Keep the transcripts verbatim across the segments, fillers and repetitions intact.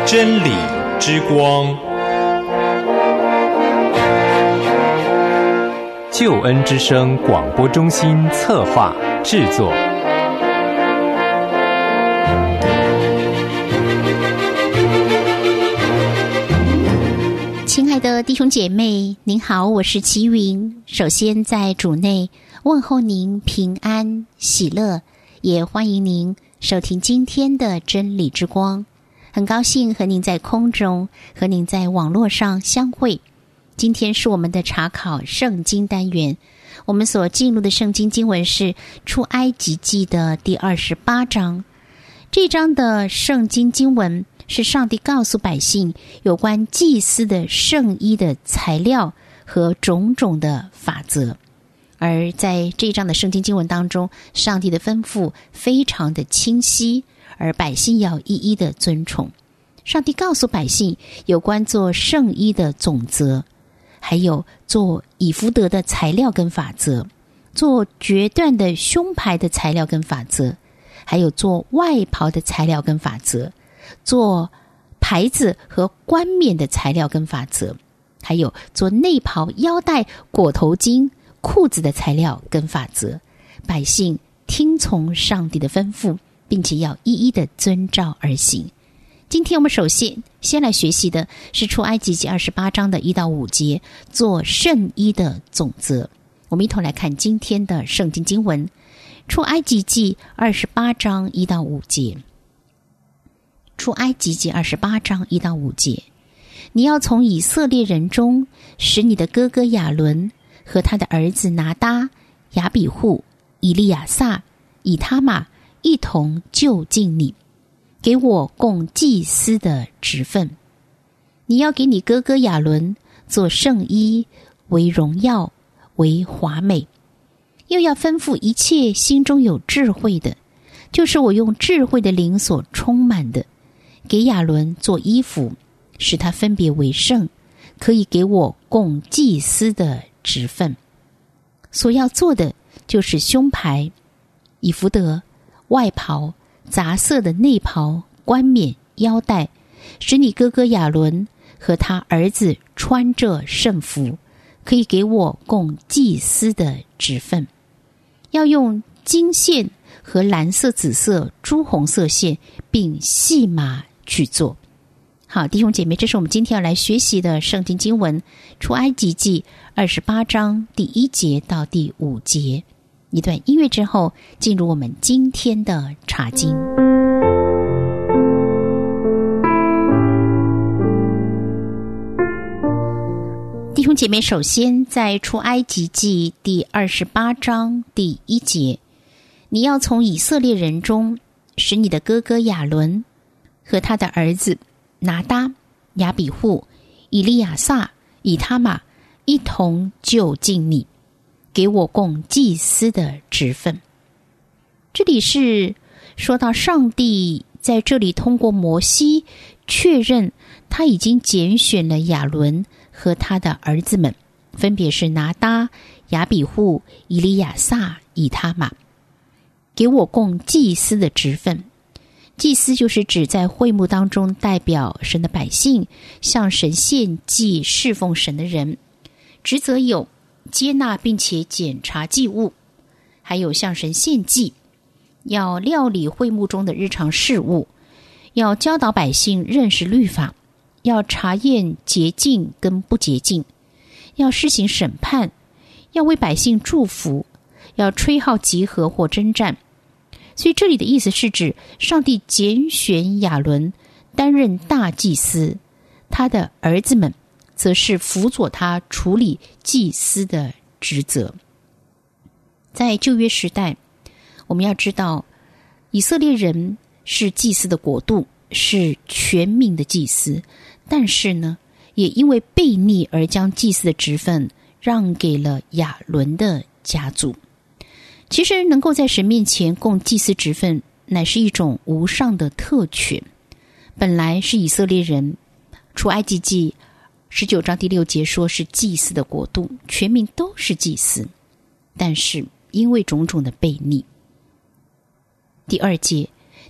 真理之光，救恩之声广播中心策划制作。 亲爱的弟兄姐妹，您好，我是齐云。首先在主内问候您平安喜乐，也欢迎您收听今天的真理之光。很高兴和您在空中，和您在网络上相会。今天是我们的查考圣经单元，我们所进入的圣经经文是出埃及记的第二十八章。这章的圣经经文是上帝告诉百姓有关祭司的圣衣的材料和种种的法则。而在这一章的圣经经文当中，上帝的吩咐非常的清晰，而百姓要一一的遵从。上帝告诉百姓有关做圣衣的总则，还有做以弗得的材料跟法则，做决断的胸牌的材料跟法则，还有做外袍的材料跟法则，做牌子和冠冕的材料跟法则，还有做内袍、腰带、裹头巾、裤子的材料跟法则。百姓听从上帝的吩咐，并且要一一的遵照而行。今天我们首先先来学习的是出埃及记二十八章的一到五节，做圣衣的总则。我们一同来看今天的圣经经文，出埃及记二十八章一到五节。出埃及记二十八章一到五节，你要从以色列人中使你的哥哥亚伦和他的儿子拿答、亚比户、以利亚撒、以他玛一同就近你，给我供祭司的职分。你要给你哥哥亚伦做圣衣，为荣耀，为华美。又要吩咐一切心中有智慧的，就是我用智慧的灵所充满的，给亚伦做衣服，使他分别为圣，可以给我供祭司的职分。所要做的就是胸牌、以弗得、外袍、杂色的内袍、冠冕、腰带，使你哥哥亚伦和他儿子穿着圣服，可以给我供祭司的职分。要用金线和蓝色、紫色、朱红色线，并细麻去做。好，弟兄姐妹，这是我们今天要来学习的圣经经文，出埃及记二十八章第一节到第五节。一段音乐之后，进入我们今天的查经。弟兄姐妹，首先在出埃及记第二十八章第一节，你要从以色列人中使你的哥哥亚伦和他的儿子拿答、亚比户、以利亚撒、以他玛一同就近你，给我供祭司的职分。这里是说到上帝在这里通过摩西确认他已经拣选了亚伦和他的儿子们，分别是拿答、亚比户、以利亚撒、以他玛，给我供祭司的职分。祭司就是指在会幕当中代表神的百姓向神献祭侍奉神的人，职责有接纳并且检查祭物，还有向神献祭，要料理会幕中的日常事务，要教导百姓认识律法，要查验洁净跟不洁净，要施行审判，要为百姓祝福，要吹号集合或征战。所以这里的意思是指上帝拣选亚伦担任大祭司，他的儿子们则是辅佐他处理祭司的职责。在旧约时代，我们要知道以色列人是祭司的国度，是全民的祭司，但是呢，也因为悖逆而将祭司的职分让给了亚伦的家族。其实能够在神面前供祭司职分，乃是一种无上的特权。本来是以色列人，出埃及记十九章第六节说是祭司的国度，全民都是祭司，但是因为种种的悖逆。第二节，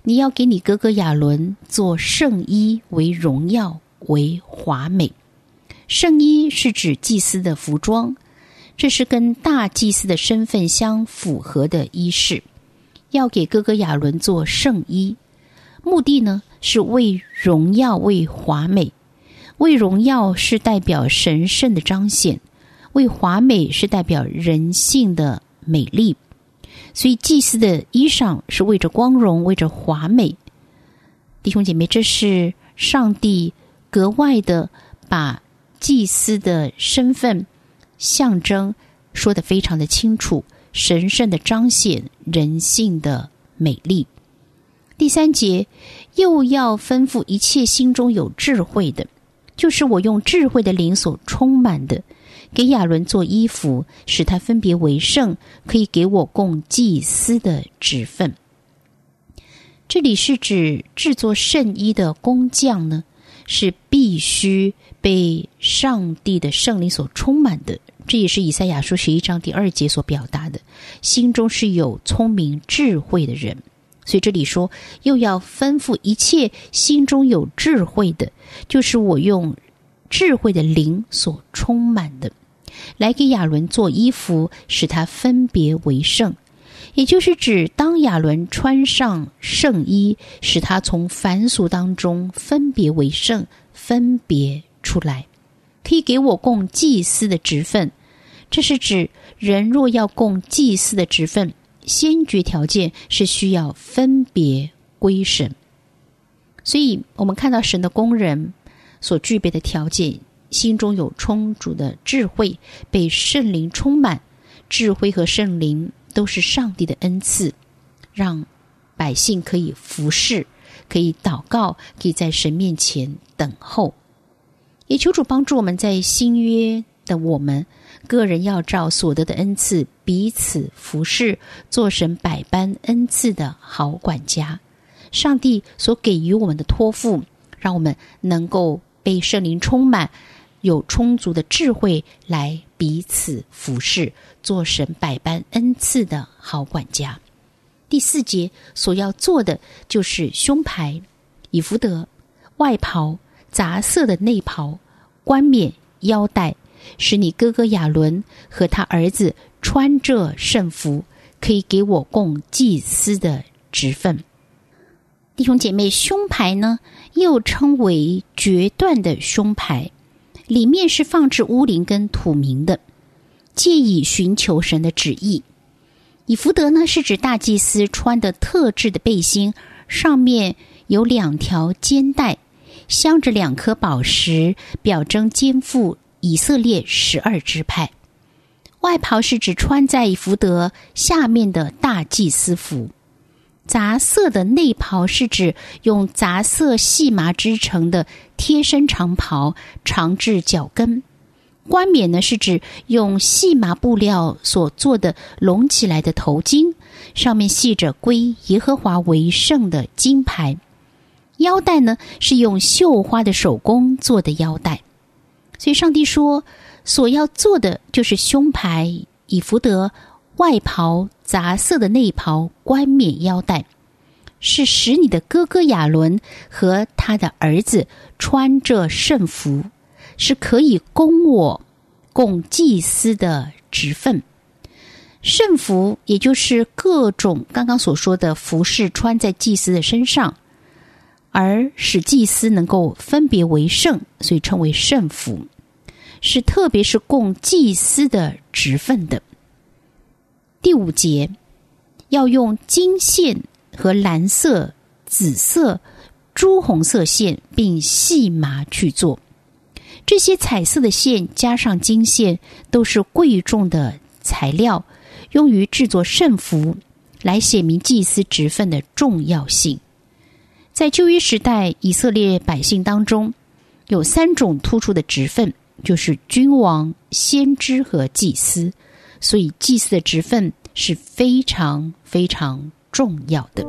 你要给你哥哥亚伦做圣衣，为荣耀，为华美。圣衣是指祭司的服装，这是跟大祭司的身份相符合的衣饰。要给哥哥亚伦做圣衣，目的呢是为荣耀，为华美。为荣耀是代表神圣的彰显，为华美是代表人性的美丽。所以祭司的衣裳是为着光荣，为着华美。弟兄姐妹，这是上帝格外的把祭司的身份象征说得非常的清楚，神圣的彰显人性的美丽。第三节，又要吩咐一切心中有智慧的，就是我用智慧的灵所充满的，给亚伦做衣服，使他分别为圣，可以给我供祭司的职分。这里是指制作圣衣的工匠呢，是必须被上帝的圣灵所充满的。这也是以赛亚书十一章第二节所表达的，心中是有聪明智慧的人。所以这里说，又要吩咐一切心中有智慧的，就是我用智慧的灵所充满的，来给亚伦做衣服，使他分别为圣。也就是指当亚伦穿上圣衣，使他从凡俗当中分别为圣，分别出来，可以给我供祭司的职分。这是指人若要供祭司的职分，先决条件是需要分别归神。所以我们看到神的工人所具备的条件，心中有充足的智慧，被圣灵充满。智慧和圣灵都是上帝的恩赐，让百姓可以服侍，可以祷告，可以在神面前等候。也求主帮助我们在新约的我们个人要照所得的恩赐彼此服侍，做神百般恩赐的好管家。上帝所给予我们的托付，让我们能够被圣灵充满，有充足的智慧来彼此服侍，做神百般恩赐的好管家。第四节所要做的就是胸牌、以弗得、外袍、杂色的内袍、冠冕、腰带，使你哥哥亚伦和他儿子穿这圣服，可以给我供祭司的职分。弟兄姐妹，胸牌呢又称为决断的胸牌，里面是放置乌灵跟土明的，借以寻求神的旨意。以弗得呢是指大祭司穿的特制的背心，上面有两条肩带，镶着两颗宝石，表征肩负以色列十二支派。外袍是指穿在以弗得下面的大祭司服。杂色的内袍是指用杂色细麻织成的贴身长袍，长至脚跟。冠冕呢是指用细麻布料所做的隆起来的头巾，上面系着归耶和华为圣的金牌。腰带呢是用绣花的手工做的腰带。所以上帝说，所要做的就是胸牌、以弗得、外袍、杂色的内袍、冠冕、腰带，是使你的哥哥亚伦和他的儿子穿着圣服，是可以供我供祭司的职分。圣服也就是各种刚刚所说的服饰穿在祭司的身上，而使祭司能够分别为圣，所以称为圣服，是特别是供祭司的职分的。第五节，要用金线和蓝色、紫色、朱红色线并细麻去做。这些彩色的线加上金线都是贵重的材料，用于制作圣服，来显明祭司职分的重要性。在旧约时代，以色列百姓当中有三种突出的职分，就是君王、先知和祭司，所以祭司的职分是非常非常重要的。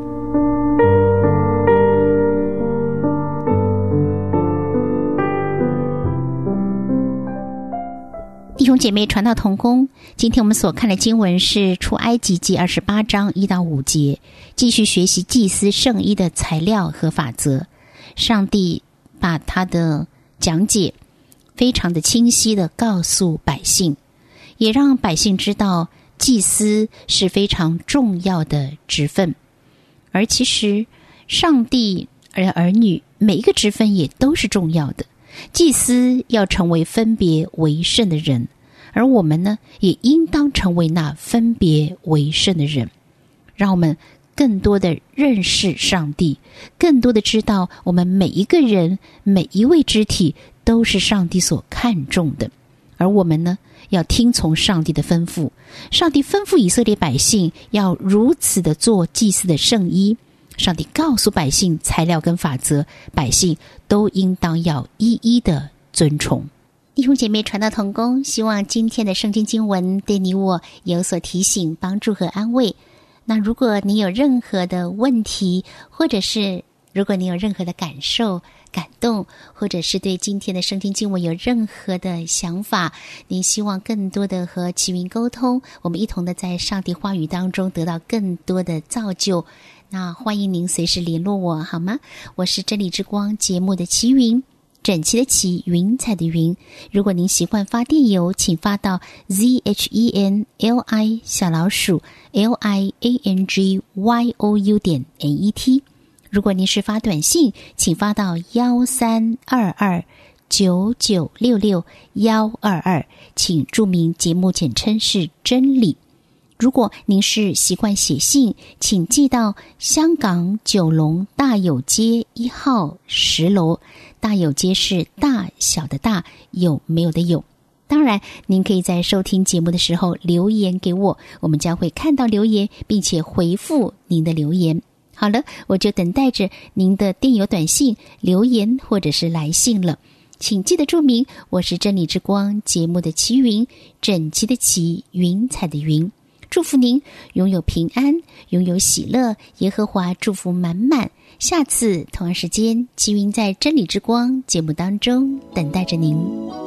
弟兄姐妹传道同工，今天我们所看的经文是出埃及记二十八章一到五节，继续学习祭司圣衣的材料和法则。上帝把他的讲解非常的清晰的告诉百姓，也让百姓知道祭司是非常重要的职分。而其实上帝而儿女每一个职分也都是重要的，祭司要成为分别为圣的人，而我们呢，也应当成为那分别为圣的人。让我们更多的认识上帝，更多的知道我们每一个人每一位肢体都是上帝所看重的，而我们呢，要听从上帝的吩咐。上帝吩咐以色列百姓要如此的做祭司的圣衣，上帝告诉百姓材料跟法则，百姓都应当要一一的遵从。弟兄姐妹传道同工，希望今天的圣经经文对你我有所提醒、帮助和安慰。那如果你有任何的问题，或者是如果你有任何的感受、感动，或者是对今天的圣经经文有任何的想法，您希望更多的和齐云沟通，我们一同的在上帝话语当中得到更多的造就，那欢迎您随时联络我，好吗？我是真理之光节目的齐云，整齐的齐，云彩的云。如果您习惯发电邮，请发到 z h e n l i 小老鼠 l i a n g y o u 点 n e t。如果您是发短信，请发到幺三二二九九六六幺二二，请注明节目简称是真理。如果您是习惯写信，请寄到香港九龙大有街一号十楼。大有街是大小的大，有没有的有。当然您可以在收听节目的时候留言给我，我们将会看到留言并且回复您的留言。好了，我就等待着您的电邮、短信、留言或者是来信了。请记得注明，我是真理之光节目的齐云，整齐的齐，云彩的云。祝福您拥有平安，拥有喜乐，耶和华祝福满满。下次同样时间，齐云在真理之光节目当中等待着您。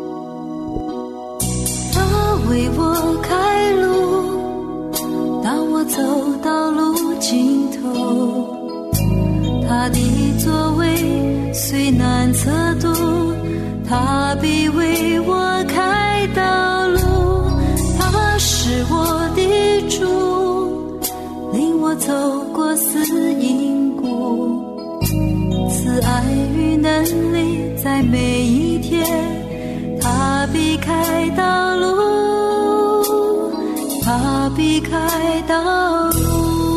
他为我开路，当我走到路尽头，他的座位虽难测度，他必为我开道路。他是我的主，领我走过死荫谷，慈爱与能力在每一天，他必开道路，他必开道路。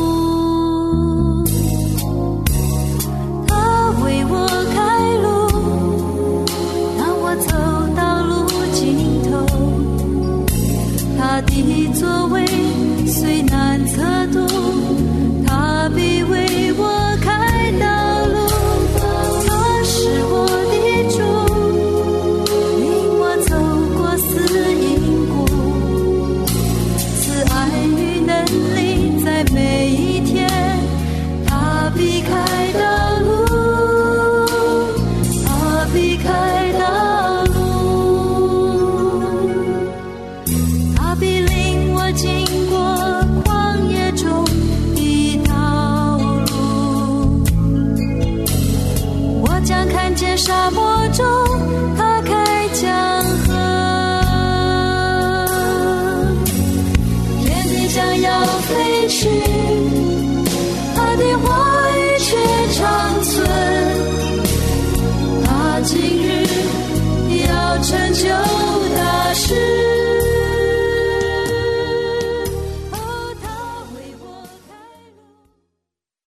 他为我开路，当我走到路尽头，他的座位虽难测度，他必为我开道路。他是我的主，领我走过死荫谷，慈爱与能力在每一天，他必开道路，他必开道路。他必领我经过旷野中的道路，我将看见沙漠中他开江河，天地将要废去，